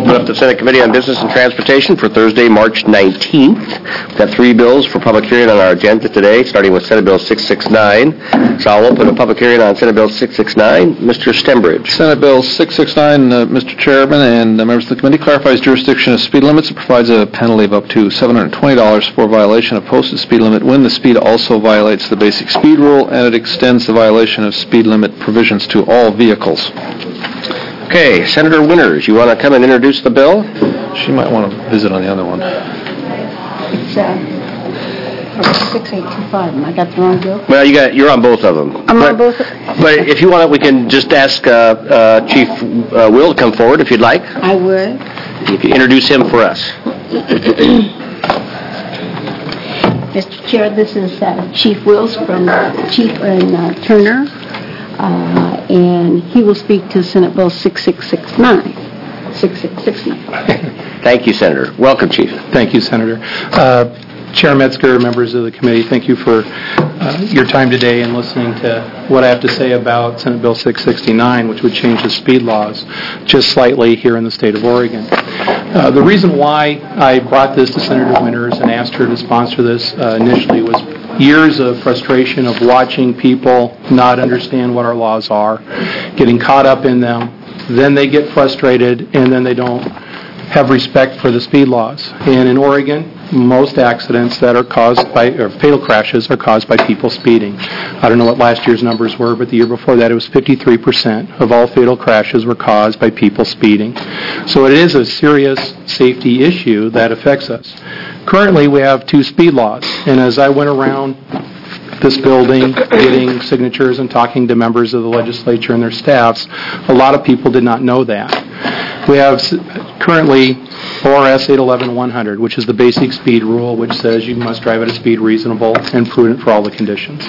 open up the Senate Committee on Business and Transportation for Thursday, March 19th. We've got 3 bills for public hearing on our agenda today, starting with Senate Bill 669. So I'll open a public hearing on Senate Bill 669. Mr. Stembridge. Senate Bill 669, Mr. Chairman and members of the committee, clarifies jurisdiction of speed limits. It provides a penalty of up to $720 for violation of posted speed limit when the speed also violates the basic speed rule, and it extends the violation of speed limit provisions to all vehicles. Okay, Senator Winters, you want to come and introduce the bill? She might want to visit on the other one. It's 6825. I got the wrong bill. Well, you're on both of them. I'm on both. But if you want it, we can just ask Chief Will to come forward if you'd like. I would. If you introduce him for us. Mr. Chair, this is Chief Wills from Chief and Turner. And he will speak to Senate Bill 6669. 6669. Thank you, Senator. Welcome, Chief. Thank you, Senator. Chair Metzger, members of the committee, thank you for your time today and listening to what I have to say about Senate Bill 669, which would change the speed laws just slightly here in the state of Oregon. The reason why I brought this to Senator Winters and asked her to sponsor this initially was years of frustration of watching people not understand what our laws are, getting caught up in them, then they get frustrated, and then they don't have respect for the speed laws. And in Oregon, most accidents that are caused by, or fatal crashes, are caused by people speeding. I don't know what last year's numbers were, but the year before that it was 53% of all fatal crashes were caused by people speeding. So it is a serious safety issue that affects us. Currently, we have 2 speed laws, and as I went around this building getting signatures and talking to members of the legislature and their staffs, a lot of people did not know that. We have currently ORS 811-100, which is the basic speed rule, which says you must drive at a speed reasonable and prudent for all the conditions.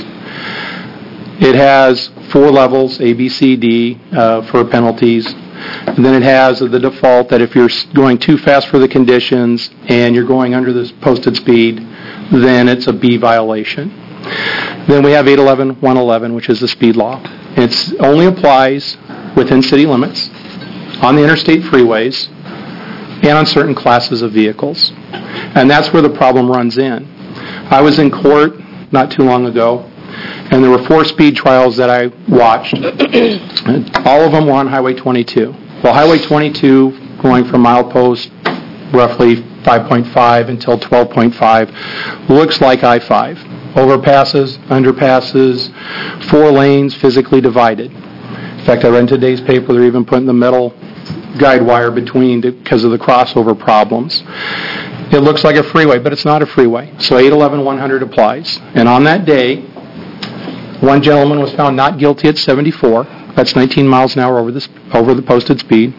It has 4 levels, A, B, C, D, for penalties. And then it has the default that if you're going too fast for the conditions and you're going under this posted speed, then it's a B violation. Then we have 811-111, which is the speed law. It only applies within city limits, on the interstate freeways, and on certain classes of vehicles. And that's where the problem runs in. I was in court not too long ago, and there were 4 speed trials that I watched. All of them were on Highway 22. Well, Highway 22, going from milepost roughly 5.5 until 12.5, looks like I-5. Overpasses, underpasses, 4 lanes physically divided. In fact, I read in today's paper they're even putting the metal guide wire between because of the crossover problems. It looks like a freeway, but it's not a freeway. So 811-100 applies. And on that day, one gentleman was found not guilty at 74. That's 19 miles an hour over the posted speed.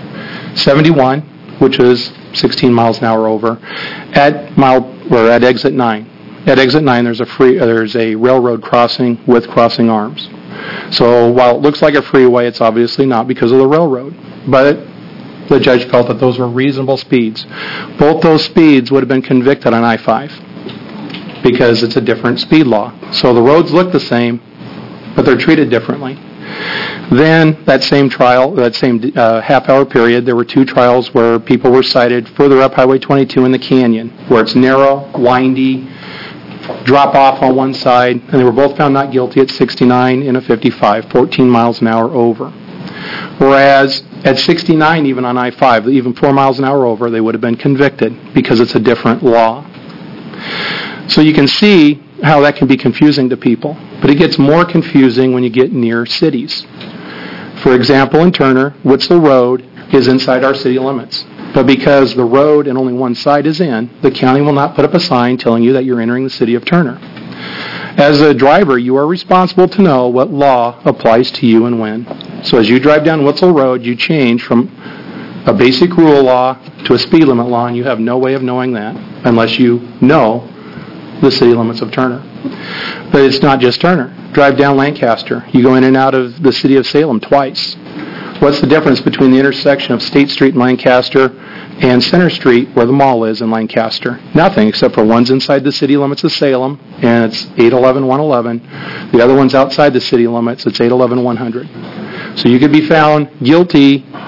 71, which is 16 miles an hour over, at exit 9. At exit 9, there's a railroad crossing with crossing arms. So while it looks like a freeway, it's obviously not because of the railroad. But the judge felt that those were reasonable speeds. Both those speeds would have been convicted on I-5 because it's a different speed law. So the roads look the same, but they're treated differently. Then that same trial, that same half-hour period, there were 2 trials where people were cited further up Highway 22 in the canyon, where it's narrow, windy, drop off on one side, and they were both found not guilty at 69 and a 55, 14 miles an hour over. Whereas at 69, even on I-5, even 4 miles an hour over, they would have been convicted because it's a different law. So you can see how that can be confusing to people. But it gets more confusing when you get near cities. For example, in Turner, Witzel Road is inside our city limits. But because the road and only one side is in, the county will not put up a sign telling you that you're entering the city of Turner. As a driver, you are responsible to know what law applies to you and when. So as you drive down Witzel Road, you change from a basic rule law to a speed limit law, and you have no way of knowing that unless you know the city limits of Turner. But it's not just Turner. Drive down Lancaster. You go in and out of the city of Salem twice. What's the difference between the intersection of State Street in Lancaster and Center Street, where the mall is in Lancaster? Nothing, except for one's inside the city limits of Salem, and it's 811-111. The other one's outside the city limits, it's 811-100. So you could be found guilty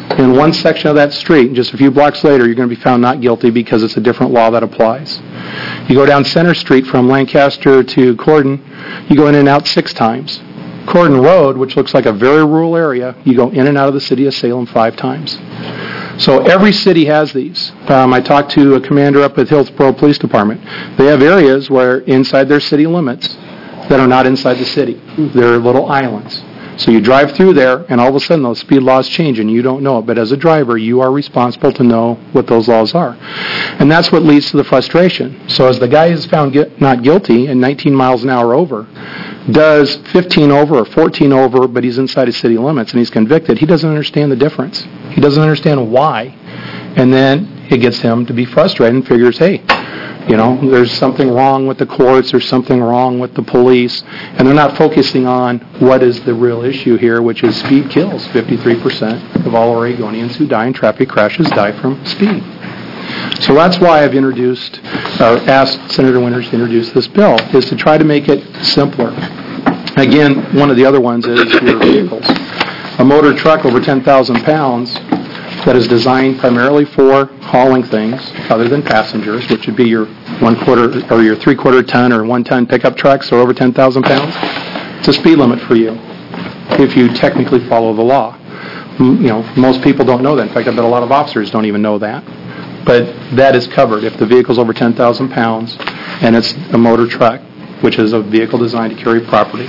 in one section of that street, and just a few blocks later, you're going to be found not guilty because it's a different law that applies. You go down Center Street from Lancaster to Corden, you go in and out 6 times. Corden Road, which looks like a very rural area, you go in and out of the city of Salem 5 times. So every city has these. I talked to a commander up at Hillsborough Police Department. They have areas where inside their city limits that are not inside the city. They're little islands. So you drive through there, and all of a sudden those speed laws change, and you don't know it. But as a driver, you are responsible to know what those laws are. And that's what leads to the frustration. So as the guy is found not guilty and 19 miles an hour over, does 15 over or 14 over, but he's inside his city limits and he's convicted, he doesn't understand the difference. He doesn't understand why. And then it gets him to be frustrated and figures, hey, there's something wrong with the courts, there's something wrong with the police, and they're not focusing on what is the real issue here, which is speed kills. 53% of all Oregonians who die in traffic crashes die from speed. So that's why I've asked Senator Winters to introduce this bill, is to try to make it simpler. Again, one of the other ones is your vehicles. A motor truck over 10,000 pounds that is designed primarily for hauling things other than passengers, which would be your 1/4 or your 3/4 ton or 1 ton pickup trucks or over 10,000 pounds. It's a speed limit for you if you technically follow the law. Most people don't know that. In fact, I bet a lot of officers don't even know that. But that is covered if the vehicle's over 10,000 pounds and it's a motor truck, which is a vehicle designed to carry property.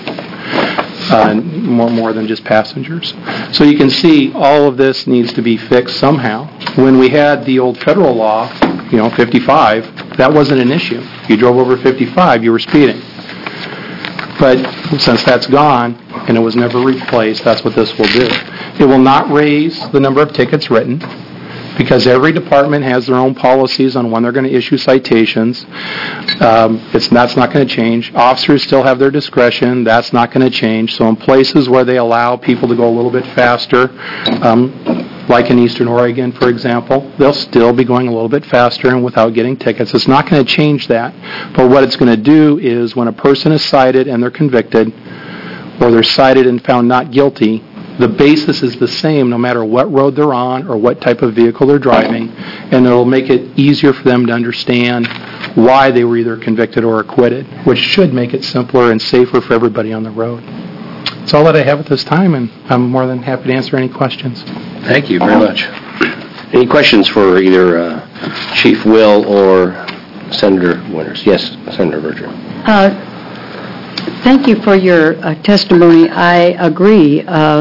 More than just passengers. So you can see all of this needs to be fixed somehow. When we had the old federal law, 55, that wasn't an issue. If you drove over 55, you were speeding. But since that's gone and it was never replaced, that's what this will do. It will not raise the number of tickets written, because every department has their own policies on when they're going to issue citations. That's not going to change. Officers still have their discretion. That's not going to change. So in places where they allow people to go a little bit faster, like in Eastern Oregon, for example, they'll still be going a little bit faster and without getting tickets. It's not going to change that. But what it's going to do is when a person is cited and they're convicted, or they're cited and found not guilty, the basis is the same no matter what road they're on or what type of vehicle they're driving, and it'll make it easier for them to understand why they were either convicted or acquitted, which should make it simpler and safer for everybody on the road. That's all that I have at this time, and I'm more than happy to answer any questions. Thank you very much. Any questions for either Chief Will or Senator Winters? Yes, Senator Berger. Thank you for your testimony. I agree.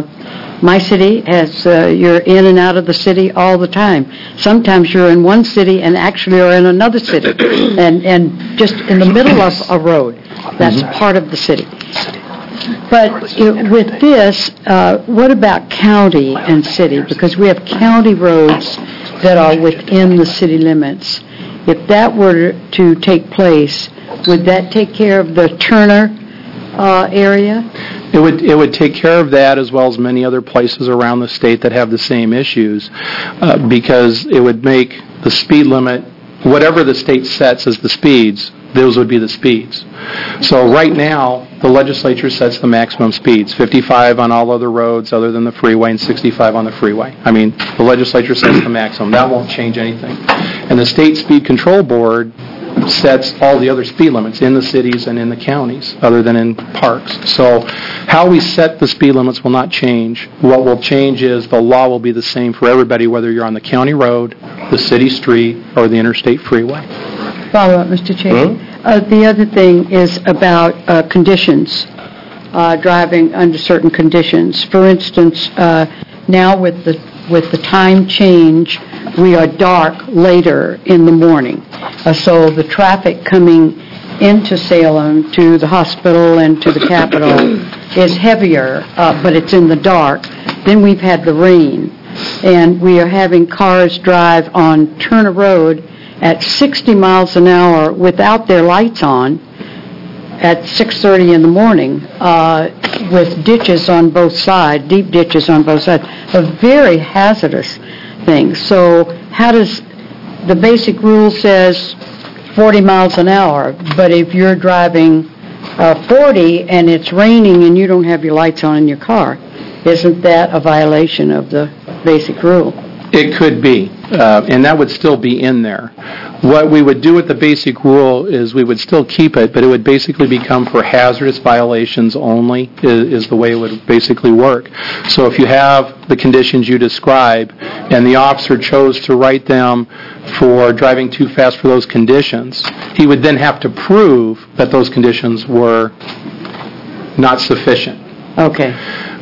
My city has, you're in and out of the city all the time. Sometimes you're in one city and actually are in another city and just in the middle of a road. That's part of the city. But with this, what about county and city? Because we have county roads that are within the city limits. If that were to take place, would that take care of the Turner area? It would take care of that as well as many other places around the state that have the same issues, because it would make the speed limit, whatever the state sets as the speeds, those would be the speeds. So right now, the legislature sets the maximum speeds, 55 on all other roads other than the freeway and 65 on the freeway. I mean, the legislature sets the maximum. That won't change anything. And the State Speed Control Board sets all the other speed limits in the cities and in the counties, other than in parks. So how we set the speed limits will not change. What will change is the law will be the same for everybody, whether you're on the county road, the city street, or the interstate freeway. Follow up, Mr. Chairman. The other thing is about conditions, driving under certain conditions. For instance, now with the time change, we are dark later in the morning. So the traffic coming into Salem to the hospital and to the Capitol is heavier, but it's in the dark. Then we've had the rain, and we are having cars drive on Turner Road at 60 miles an hour without their lights on at 6:30 in the morning, with ditches on both sides, deep ditches on both sides, a very hazardous thing. So how does, the basic rule says 40 miles an hour, but if you're driving 40 and it's raining and you don't have your lights on in your car, isn't that a violation of the basic rule. It could be, and that would still be in there. What we would do with the basic rule is we would still keep it, but it would basically become for hazardous violations only, is the way it would basically work. So if you have the conditions you describe, and the officer chose to write them for driving too fast for those conditions, he would then have to prove that those conditions were not sufficient. Okay.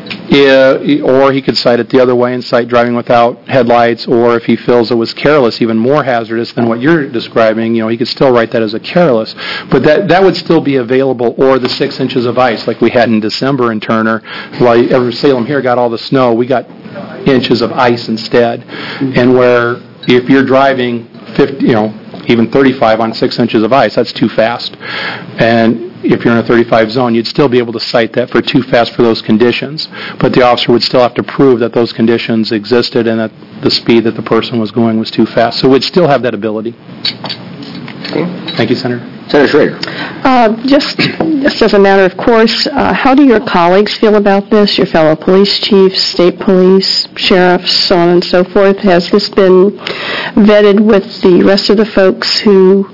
Or he could cite it the other way and cite driving without headlights, or if he feels it was careless, even more hazardous than what you're describing, he could still write that as a careless. But that would still be available, or the 6 inches of ice like we had in December in Turner. While Salem here got all the snow, we got inches of ice instead. And where if you're driving 50, even 35 on 6 inches of ice, that's too fast. And if you're in a 35 zone, you'd still be able to cite that for too fast for those conditions. But the officer would still have to prove that those conditions existed and that the speed that the person was going was too fast. So we'd still have that ability. Okay. Thank you, Senator. Senator Schrader. Just as a matter of course, how do your colleagues feel about this? Your fellow police chiefs, state police, sheriffs, so on and so forth? Has this been vetted with the rest of the folks who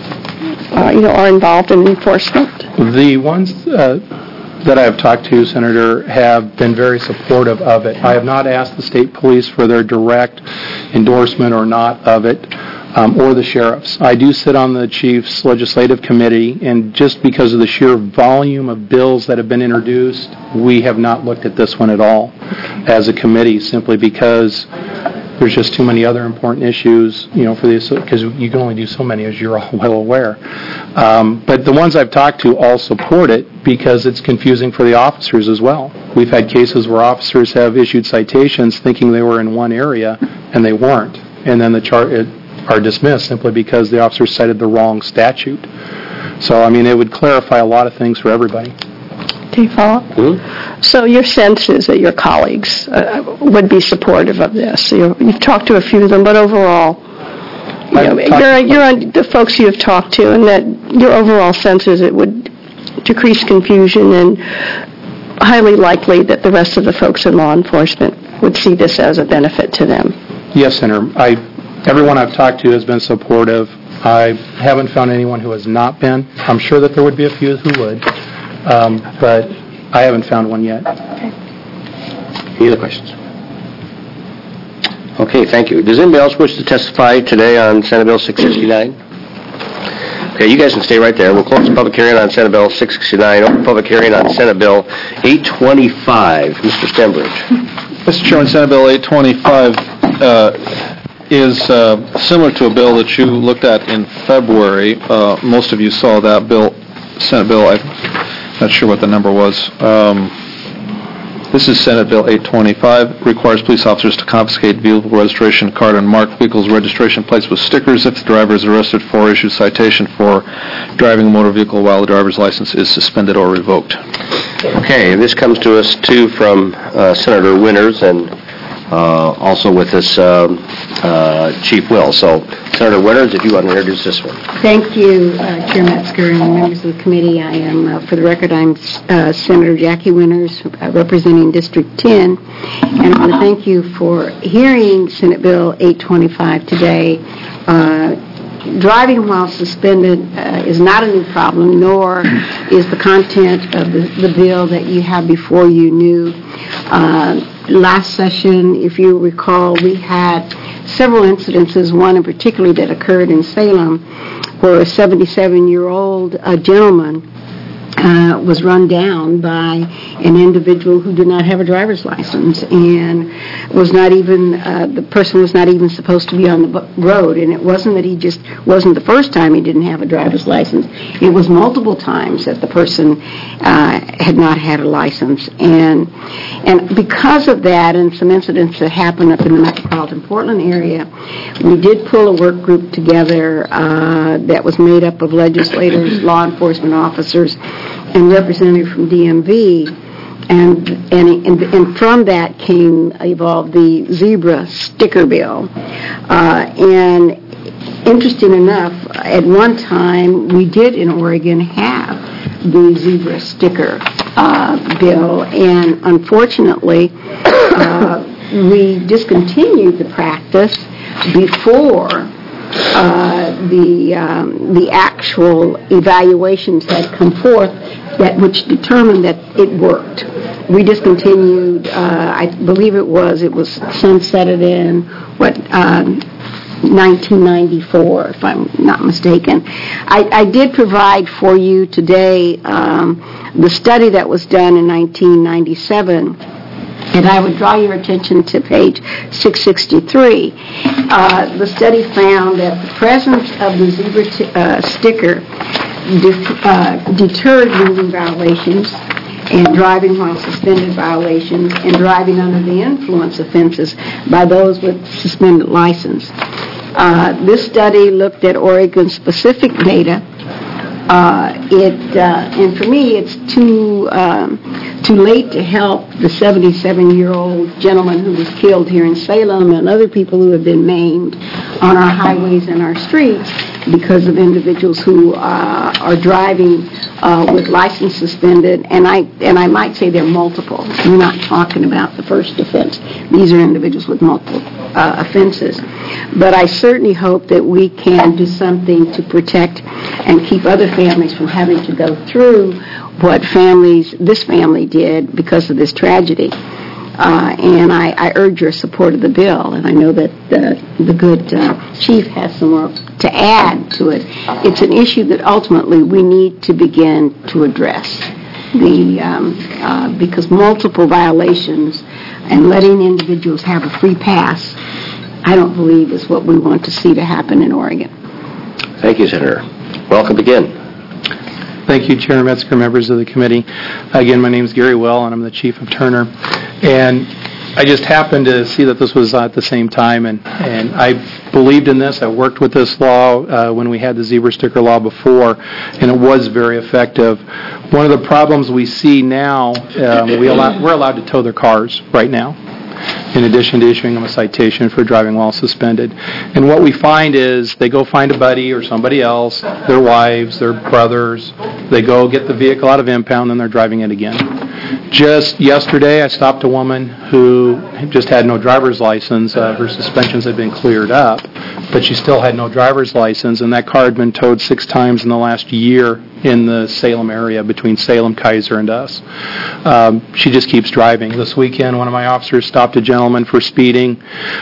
are involved in enforcement? The ones that I have talked to, Senator, have been very supportive of it. I have not asked the state police for their direct endorsement or not of it, or the sheriffs. I do sit on the chief's legislative committee, and just because of the sheer volume of bills that have been introduced, we have not looked at this one at all as a committee, simply because there's just too many other important issues, for this, because you can only do so many, as you're all well aware. But the ones I've talked to all support it because it's confusing for the officers as well. We've had cases where officers have issued citations thinking they were in one area and they weren't, and then are dismissed simply because the officer cited the wrong statute. So, it would clarify a lot of things for everybody. Do you follow? Mm-hmm. So your sense is that your colleagues would be supportive of this. So you've talked to a few of them, but overall, you're on the folks you have talked to, and that your overall sense is it would decrease confusion, and highly likely that the rest of the folks in law enforcement would see this as a benefit to them. Yes, Senator. Everyone I've talked to has been supportive. I haven't found anyone who has not been. I'm sure that there would be a few who would. But I haven't found one yet. Any other questions? Okay, thank you. Does anybody else wish to testify today on Senate Bill 669? Okay, you guys can stay right there. We'll close the public hearing on Senate Bill 669. Open public hearing on Senate Bill 825. Mr. Stenbridge. Mr. Chairman, Senate Bill 825 is similar to a bill that you looked at in February. Most of you saw that bill, Senate Bill. I'm not sure what the number was. This is Senate Bill 825. Requires police officers to confiscate vehicle registration card and mark vehicles' registration plates with stickers if the driver is arrested for or issued citation for driving a motor vehicle while the driver's license is suspended or revoked. Okay, and this comes to us, too, from Senator Winters, and also with us Chief Will. So, Senator Winters, if you want to introduce this one. Thank you, Chair Metzger and members of the committee. I am, for the record, I'm Senator Jackie Winters, representing District 10, and I want to thank you for hearing Senate Bill 825 today. Driving while suspended is not a new problem, nor is the content of the bill that you have before you new. Last session, if you recall, we had several incidences, one in particular that occurred in Salem, where a 77-year-old gentleman was run down by an individual who did not have a driver's license, and was not even the person was not even supposed to be on the road. And it wasn't that he just wasn't the first time he didn't have a driver's license. It was multiple times that the person had not had a license, and because of that and some incidents that happened up in the metropolitan Portland area, we did pull a work group together that was made up of legislators, law enforcement officers, and representatives from DMV, and from that evolved the zebra sticker bill. And interesting enough, at one time we did in Oregon have the zebra sticker bill, and unfortunately we discontinued the practice before the actual evaluations had come forth which determined that it worked. We discontinued, I believe it was sunsetted in 1994, if I'm not mistaken. I did provide for you today the study that was done in 1997, and I would draw your attention to page 663. The study found that the presence of the zebra sticker deterred moving violations and driving while suspended violations and driving under the influence offenses by those with suspended license. This study looked at Oregon-specific data. And for me, it's too late to help the 77-year-old gentleman who was killed here in Salem and other people who have been maimed on our highways and our streets because of individuals who are driving with license suspended. And I might say they're multiple. We're not talking about the first offense. These are individuals with multiple offenses. But I certainly hope that we can do something to protect and keep other families from having to go through what this family did because of this tragedy. And I urge your support of the bill, and I know that the good chief has some more to add to it. It's an issue that ultimately we need to begin to address, because multiple violations and letting individuals have a free pass, I don't believe is what we want to see to happen in Oregon. Thank you, Senator. Welcome again. Thank you, Chair Metzger, members of the committee. Again, my name is Gary Well, and I'm the Chief of Turner. And I just happened to see that this was at the same time, and I believed in this. I worked with this law when we had the zebra sticker law before, and it was very effective. One of the problems we see now, we're allowed to tow their cars right now, in addition to issuing them a citation for driving while suspended. And what we find is they go find a buddy or somebody else, their wives, their brothers. They go get the vehicle out of impound, and they're driving it again. Just yesterday, I stopped a woman who just had no driver's license. Her suspensions had been cleared up, but she still had no driver's license, and that car had been towed 6 times in the last year in the Salem area between Salem, Kaiser, and us. She just keeps driving. This weekend, one of my officers stopped a gentleman for speeding.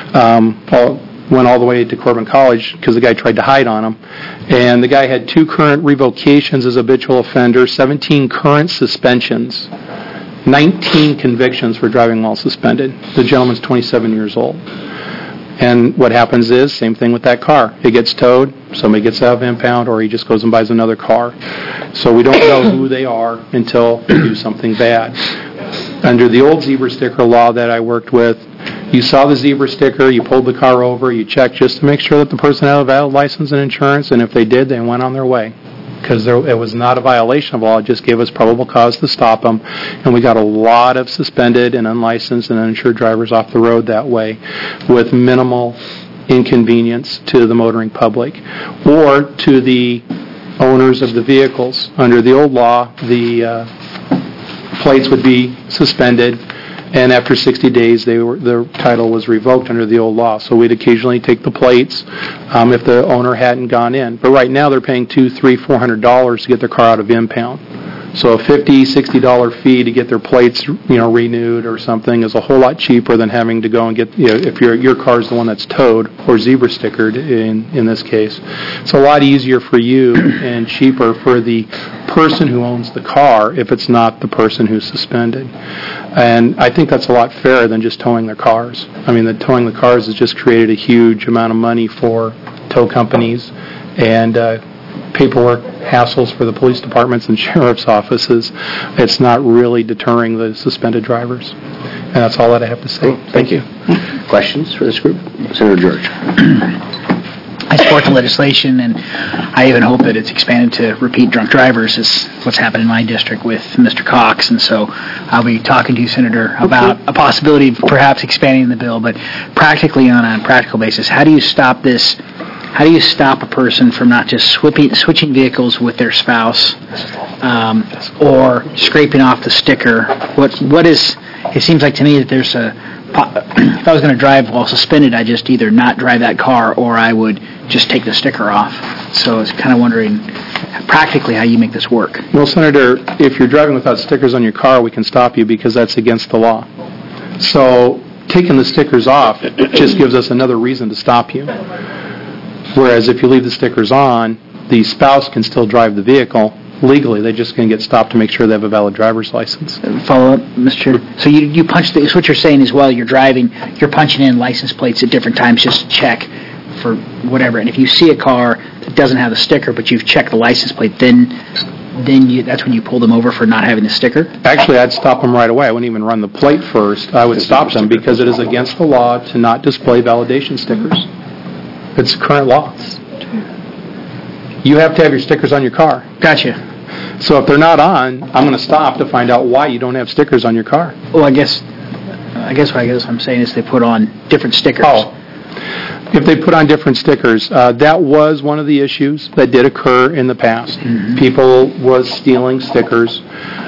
Went all the way to Corbin College because the guy tried to hide on him. And the guy had 2 current revocations as habitual offender, 17 current suspensions, 19 convictions for driving while suspended. The gentleman's 27 years old. And what happens is, same thing with that car. It gets towed, somebody gets out of impound, or he just goes and buys another car. So we don't know who they are until they do something bad. Under the old zebra sticker law that I worked with, you saw the zebra sticker, you pulled the car over, you checked just to make sure that the person had a valid license and insurance, and if they did, they went on their way. Because it was not a violation of law, it just gave us probable cause to stop them. And we got a lot of suspended and unlicensed and uninsured drivers off the road that way with minimal inconvenience to the motoring public or to the owners of the vehicles. Under the old law, the plates would be suspended, and after 60 days, their title was revoked under the old law. So we'd occasionally take the plates if the owner hadn't gone in. But right now, they're paying $200, $300, $400 to get their car out of impound. So a $50, $60 fee to get their plates, renewed or something is a whole lot cheaper than having to go and get, if your car is the one that's towed or zebra stickered in this case. It's a lot easier for you and cheaper for the person who owns the car if it's not the person who's suspended. And I think that's a lot fairer than just towing their cars. I mean, towing the cars has just created a huge amount of money for tow companies and paperwork hassles for the police departments and sheriff's offices. It's not really deterring the suspended drivers. And that's all that I have to say. Thank you. Questions for this group? Senator George. I support the legislation, and I even hope that it's expanded to repeat drunk drivers, is what's happened in my district with Mr. Cox. And so I'll be talking to you, Senator, about a possibility of perhaps expanding the bill. But practically, on a practical basis, how do you stop this? How do you stop a person from not just switching vehicles with their spouse or scraping off the sticker? What is? It seems like to me that there's a if I was going to drive while suspended, I'd just either not drive that car or I would just take the sticker off. So I was kind of wondering practically how you make this work. Well, Senator, if you're driving without stickers on your car, we can stop you because that's against the law. So taking the stickers off just gives us another reason to stop you. Whereas if you leave the stickers on, the spouse can still drive the vehicle legally. They're just going to get stopped to make sure they have a valid driver's license. Follow up, Mr. Chair. So you punch so what you're saying is while you're driving, you're punching in license plates at different times just to check for whatever. And if you see a car that doesn't have the sticker, but you've checked the license plate, then that's when you pull them over for not having the sticker? Actually, I'd stop them right away. I wouldn't even run the plate first. I would stop them because it is against the law to not display validation stickers. It's current law. You have to have your stickers on your car. Gotcha. So if they're not on, I'm going to stop to find out why you don't have stickers on your car. Well, I guess what I'm saying is they put on different stickers. Oh. If they put on different stickers, that was one of the issues that did occur in the past. Mm-hmm. People was stealing stickers,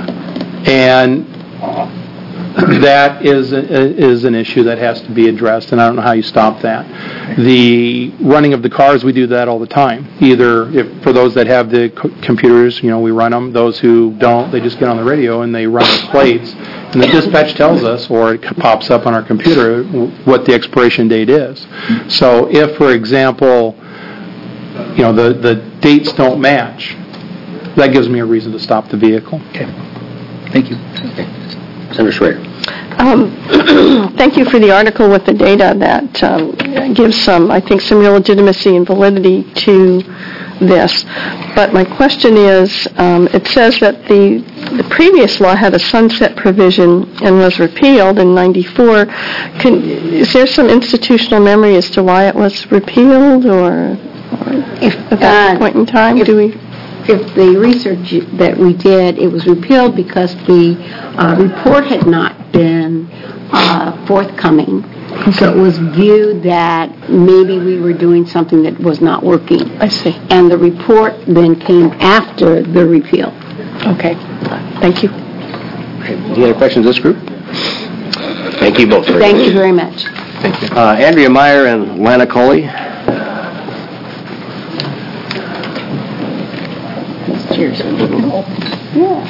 and that is an issue that has to be addressed, and I don't know how you stop that. The running of the cars, we do that all the time. Either for those that have the computers, we run them. Those who don't, they just get on the radio and they run the plates. And the dispatch tells us, or it pops up on our computer, what the expiration date is. So if, for example, the dates don't match, that gives me a reason to stop the vehicle. Okay. Thank you. Okay. Senator Schrader. Thank you for the article with the data that gives some real legitimacy and validity to this. But my question is, it says that the previous law had a sunset provision and was repealed in 94. Is there some institutional memory as to why it was repealed, or at that point in time? If the research that we did, it was repealed because the report had not been forthcoming. So it was viewed that maybe we were doing something that was not working. I see. And the report then came after the repeal. Okay. Thank you. Okay. Any other questions of this group? Thank you both. Thank you very much. Thank you. Andrea Meyer and Lana Coley. Cheers. Yeah.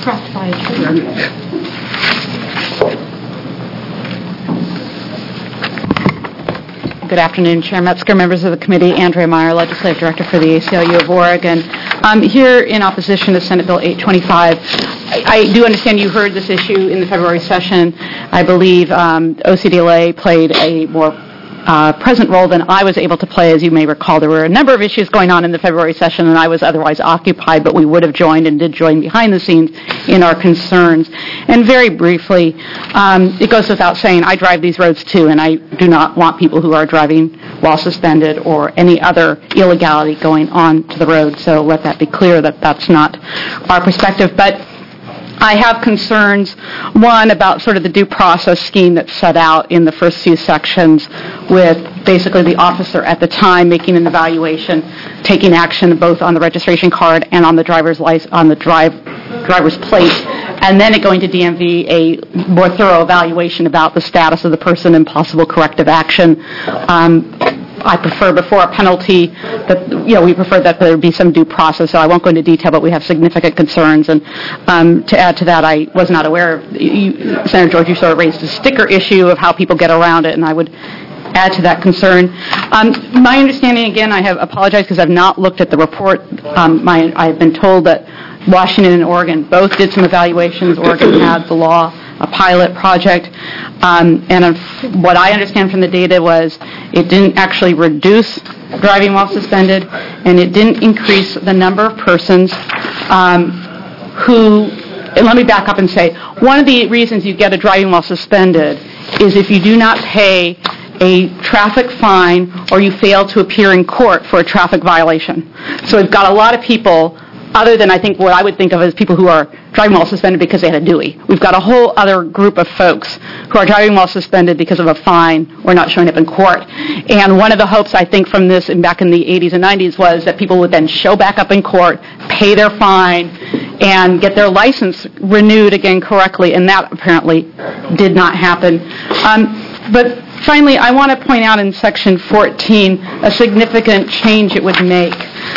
Good afternoon, Chair Metzger, members of the committee. Andrea Meyer, Legislative Director for the ACLU of Oregon. I'm here in opposition to Senate Bill 825. I do understand you heard this issue in the February session. I believe OCDLA played a more present role than I was able to play. As you may recall, there were a number of issues going on in the February session, and I was otherwise occupied, but we would have joined and did join behind the scenes in our concerns. And very briefly, it goes without saying, I drive these roads too, and I do not want people who are driving while suspended or any other illegality going on to the road. So let that be clear that that's not our perspective. But I have concerns, one, about sort of the due process scheme that's set out in the first few sections with basically the officer at the time making an evaluation, taking action both on the registration card and on the driver's plate, and then it going to DMV a more thorough evaluation about the status of the person and possible corrective action. I prefer before a penalty that, we prefer that there be some due process, so I won't go into detail, but we have significant concerns. And to add to that, I was not aware of, Senator George, you sort of raised the sticker issue of how people get around it, and I would add to that concern. My understanding, again, I have apologized because I've not looked at the report. I've been told that Washington and Oregon both did some evaluations. Oregon had the law, a pilot project, and what I understand from the data was it didn't actually reduce driving while suspended, and it didn't increase the number of persons who, and let me back up and say, one of the reasons you get a driving while suspended is if you do not pay a traffic fine or you fail to appear in court for a traffic violation. So we've got a lot of people, other than I think what I would think of as people who are driving while suspended because they had a Dewey. We've got a whole other group of folks who are driving while suspended because of a fine or not showing up in court. And one of the hopes, I think, from this and back in the 80s and 90s was that people would then show back up in court, pay their fine, and get their license renewed again correctly, and that apparently did not happen. But finally, I want to point out in Section 14 a significant change it would make.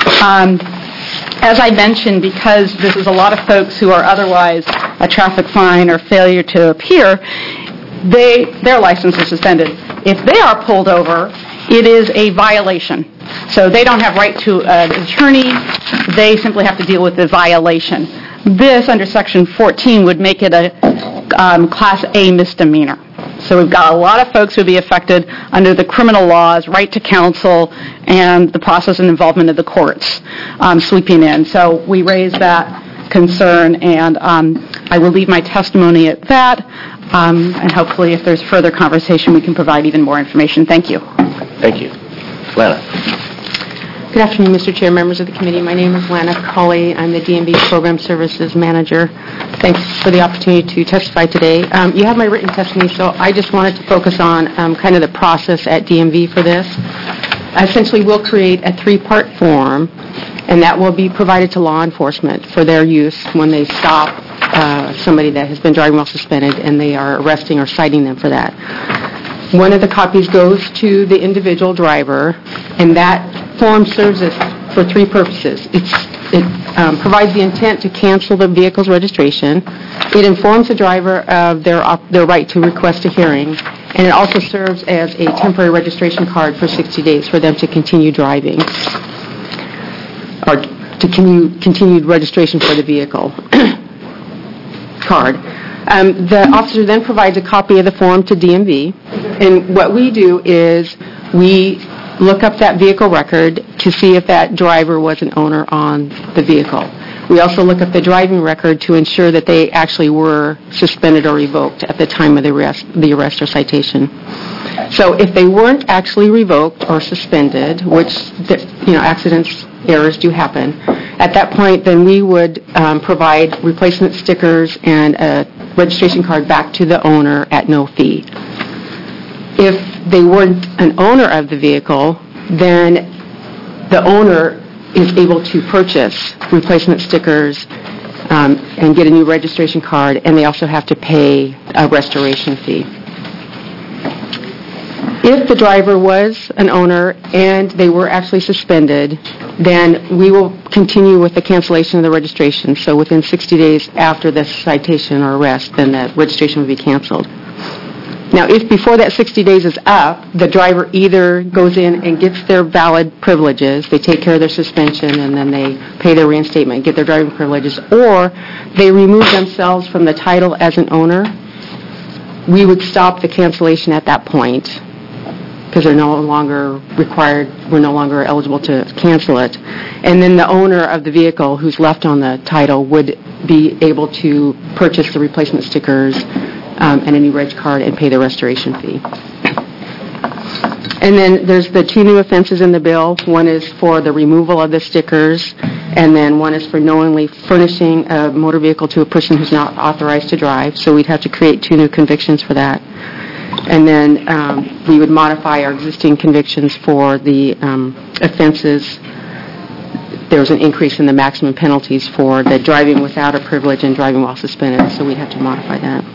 As I mentioned, because this is a lot of folks who are otherwise a traffic fine or failure to appear, their license is suspended. If they are pulled over, it is a violation. So they don't have right to an attorney. They simply have to deal with the violation. This, under Section 14, would make it a Class A misdemeanor. So we've got a lot of folks who would be affected under the criminal laws, right to counsel, and the process and involvement of the courts sweeping in. So we raise that concern, and I will leave my testimony at that, and hopefully if there's further conversation, we can provide even more information. Thank you. Thank you. Lana. Good afternoon, Mr. Chair, members of the committee. My name is Lana Culley. I'm the DMV Program Services Manager. Thanks for the opportunity to testify today. You have my written testimony, so I just wanted to focus on kind of the process at DMV for this. Essentially, we'll create a 3-part form, and that will be provided to law enforcement for their use when they stop somebody that has been driving while suspended and they are arresting or citing them for that. One of the copies goes to the individual driver, and that form serves us for 3 purposes. It provides the intent to cancel the vehicle's registration. It informs the driver of their right to request a hearing, and it also serves as a temporary registration card for 60 days for them to continue driving, or to continued registration for the vehicle card. The officer then provides a copy of the form to DMV, and what we do is we look up that vehicle record to see if that driver was an owner on the vehicle. We also look up the driving record to ensure that they actually were suspended or revoked at the time of the arrest or citation. So if they weren't actually revoked or suspended, which accidents, errors do happen, at that point then we would provide replacement stickers and a registration card back to the owner at no fee. If they weren't an owner of the vehicle, then the owner is able to purchase replacement stickers and get a new registration card, and they also have to pay a restoration fee. If the driver was an owner and they were actually suspended, then we will continue with the cancellation of the registration. So within 60 days after the citation or arrest, then the registration will be canceled. Now, if before that 60 days is up, the driver either goes in and gets their valid privileges, they take care of their suspension, and then they pay their reinstatement and get their driving privileges, or they remove themselves from the title as an owner, we would stop the cancellation at that point because they're no longer required, we're no longer eligible to cancel it. And then the owner of the vehicle who's left on the title would be able to purchase the replacement stickers and a new reg card and pay the restoration fee. And then there's the 2 new offenses in the bill. One is for the removal of the stickers, and then one is for knowingly furnishing a motor vehicle to a person who's not authorized to drive. So we'd have to create 2 new convictions for that. And then we would modify our existing convictions for the offenses. There was an increase in the maximum penalties for the driving without a privilege and driving while suspended, so we'd have to modify that.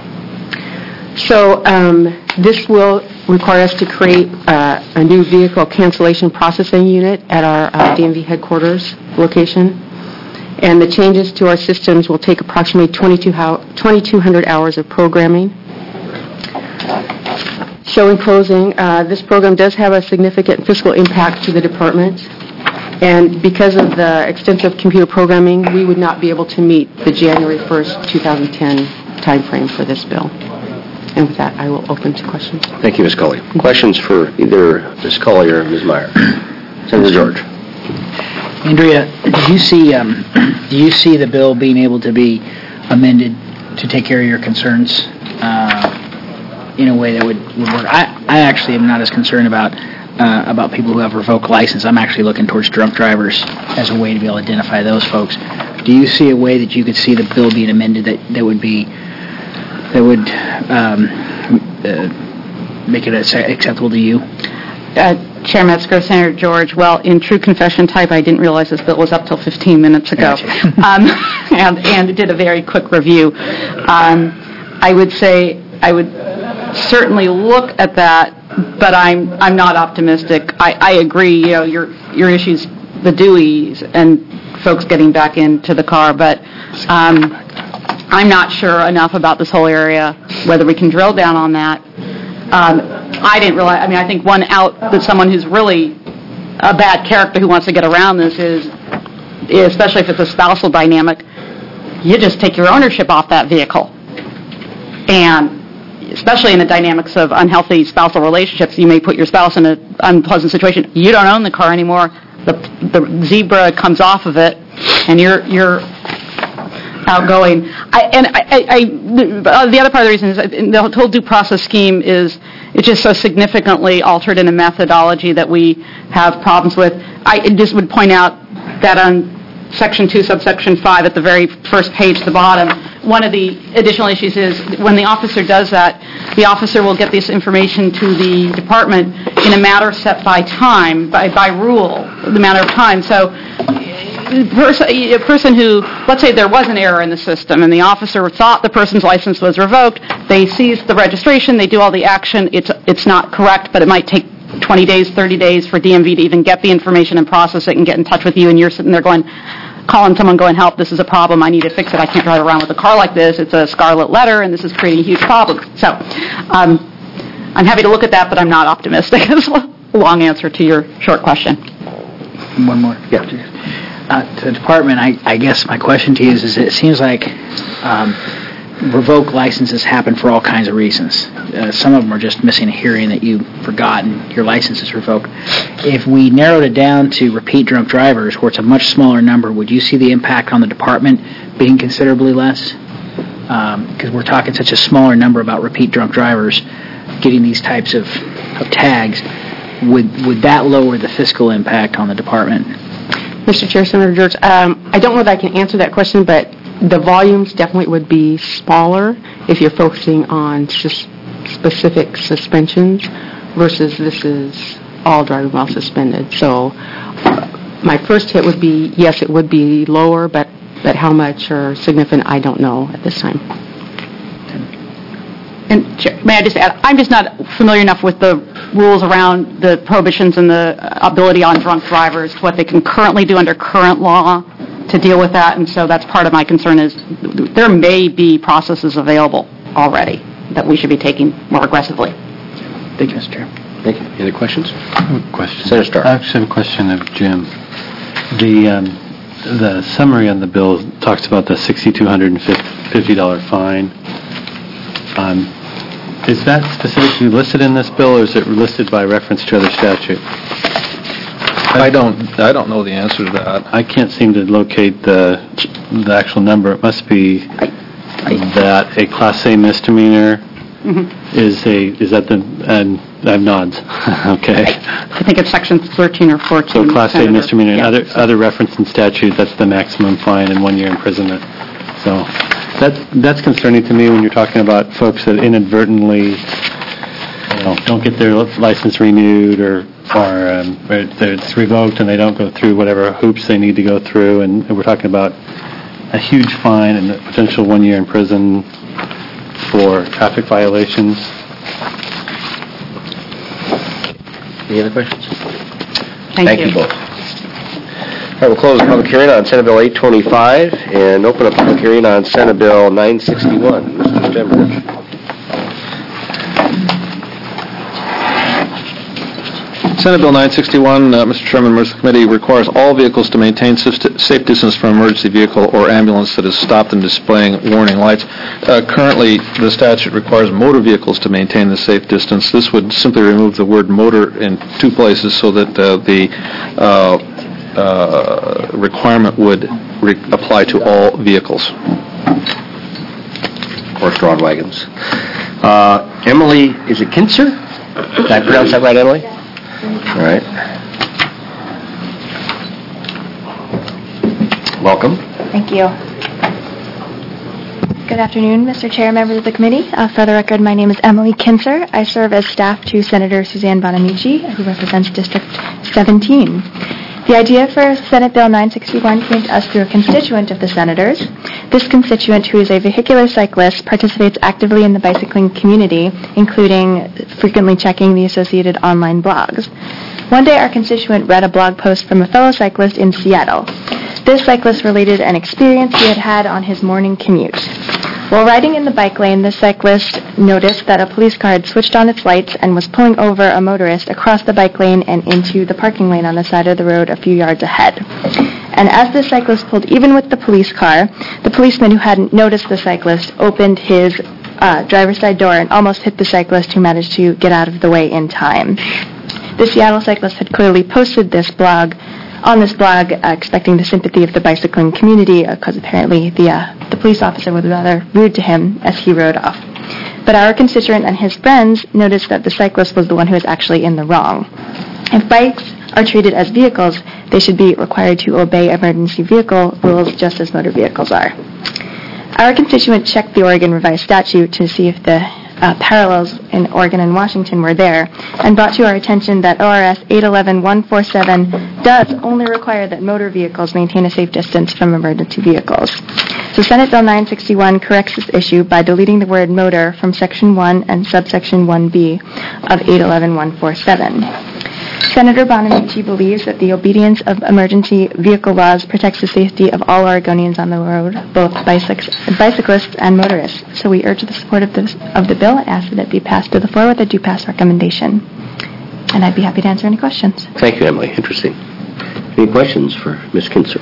So this will require us to create a new vehicle cancellation processing unit at our DMV headquarters location. And the changes to our systems will take approximately 2,200 hours of programming. So in closing, this program does have a significant fiscal impact to the department. And because of the extensive computer programming, we would not be able to meet the January 1st, 2010 timeframe for this bill. And with that, I will open to questions. Thank you, Ms. Culley. Questions for either Ms. Culley or Ms. Meyer? Senator George. Andrea, do you see the bill being able to be amended to take care of your concerns in a way that would work? I actually am not as concerned about people who have revoked license. I'm actually looking towards drunk drivers as a way to be able to identify those folks. Do you see a way that you could see the bill being amended that would make it acceptable to you? Chair Metzger, Senator George, well, in true confession type, I didn't realize this bill was up till 15 minutes ago, and did a very quick review. I would certainly look at that, but I'm not optimistic. I agree, your issues, the Deweys and folks getting back into the car, but I'm not sure enough about this whole area, whether we can drill down on that. I didn't realize, I think one out that someone who's really a bad character who wants to get around this is, especially if it's a spousal dynamic, you just take your ownership off that vehicle. And especially in the dynamics of unhealthy spousal relationships, you may put your spouse in an unpleasant situation. You don't own the car anymore. The zebra comes off of it, and you're outgoing. The other part of the reason is the whole due process scheme is it's just so significantly altered in a methodology that we have problems with. I just would point out that on Section 2, subsection 5, at the very first page at the bottom, one of the additional issues is when the officer does that, the officer will get this information to the department in a matter set by time, by rule, the matter of time. So a person who, let's say there was an error in the system and the officer thought the person's license was revoked, they seize the registration, they do all the action, it's not correct, but it might take 20 days, 30 days for DMV to even get the information and process it and get in touch with you, and you're sitting there calling someone going, help, this is a problem, I need to fix it, I can't drive around with a car like this, it's a scarlet letter, and this is creating a huge problem. So I'm happy to look at that, but I'm not optimistic. It's a long answer to your short question. One more. Yeah. To the department, I guess my question to you is it seems like revoked licenses happen for all kinds of reasons. Some of them are just missing a hearing that you forgot and your license is revoked. If we narrowed it down to repeat drunk drivers, where it's a much smaller number, would you see the impact on the department being considerably less? Because we're talking such a smaller number about repeat drunk drivers getting these types of tags. Would that lower the fiscal impact on the department? Mr. Chair, Senator George, I don't know that I can answer that question, but the volumes definitely would be smaller if you're focusing on specific suspensions versus this is all driving while suspended. So my first hit would be, yes, it would be lower, but how much or significant, I don't know at this time. And may I just add, I'm just not familiar enough with the rules around the prohibitions and the ability on drunk drivers to what they can currently do under current law to deal with that, and so that's part of my concern is there may be processes available already that we should be taking more aggressively. Thank you, Mr. Chair. Thank you. Any other questions? Question. Senator Starr. I actually have a question of Jim. The summary on the bill talks about the $6,250 fine. Is that specifically listed in this bill, or is it listed by reference to other statute? I don't know the answer to that. I can't seem to locate the actual number. It must be that a Class A misdemeanor is that the, and I have nods. Okay. I think it's Section 13 or 14. So Class A misdemeanor, yeah. and other reference in statute, that's the maximum fine and 1 year imprisonment. So that's concerning to me when you're talking about folks that inadvertently don't get their license renewed or it's revoked and they don't go through whatever hoops they need to go through, and we're talking about a huge fine and a potential 1 year in prison for traffic violations. Any other questions? Thank you. Both. All right, we'll close the public hearing on Senate Bill 825 and open a public hearing on Senate Bill 961. Mr. Stemmer. Senate Bill 961, Mr. Chairman, members of the committee, requires all vehicles to maintain safe distance from an emergency vehicle or ambulance that is stopped and displaying warning lights. Currently, the statute requires motor vehicles to maintain the safe distance. This would simply remove the word motor in two places so that the requirement would apply to all vehicles. Or broad wagons. Emily, is it Kinzer? Did I pronounce that right, Emily? All right. Welcome. Thank you. Good afternoon, Mr. Chair, members of the committee. For the record, my name is Emily Kinzer. I serve as staff to Senator Suzanne Bonamici, who represents District 17. The idea for Senate Bill 961 came to us through a constituent of the senators. This constituent, who is a vehicular cyclist, participates actively in the bicycling community, including frequently checking the associated online blogs. One day, our constituent read a blog post from a fellow cyclist in Seattle. This cyclist related an experience he had had on his morning commute. While riding in the bike lane, this cyclist noticed that a police car had switched on its lights and was pulling over a motorist across the bike lane and into the parking lane on the side of the road a few yards ahead. And as the cyclist pulled even with the police car, the policeman who hadn't noticed the cyclist opened his driver's side door and almost hit the cyclist, who managed to get out of the way in time. The Seattle cyclist had clearly posted this blog expecting the sympathy of the bicycling community, because apparently the police officer was rather rude to him as he rode off. But our constituent and his friends noticed that the cyclist was the one who was actually in the wrong. If bikes are treated as vehicles, they should be required to obey emergency vehicle rules just as motor vehicles are. Our constituent checked the Oregon revised statute to see if the parallels in Oregon and Washington were there, and brought to our attention that ORS 811-147 does only require that motor vehicles maintain a safe distance from emergency vehicles. So Senate Bill 961 corrects this issue by deleting the word motor from Section 1 and subsection 1B of 811-147. Senator Bonamici believes that the obedience of emergency vehicle laws protects the safety of all Oregonians on the road, both bicyclists and motorists. So we urge the support of the bill and ask that it be passed to the floor with a due pass recommendation. And I'd be happy to answer any questions. Thank you, Emily. Interesting. Any questions for Ms. Kinzer?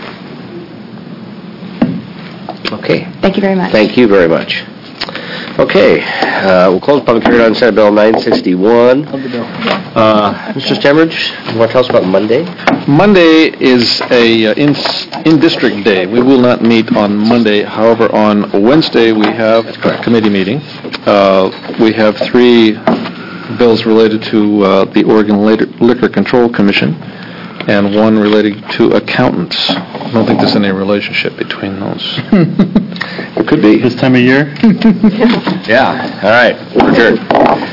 Okay. Thank you very much. Thank you very much. Okay, we'll close the public hearing on Senate Bill 961. Mr. Stemridge, you want to tell us about Monday? Monday is a in-district day. We will not meet on Monday. However, on Wednesday, we have a committee meeting. We have 3 bills related to the Oregon Liquor Control Commission, and 1 related to accountants. I don't think there's any relationship between those. It could be. This time of year? Yeah, all right, we're adjourned.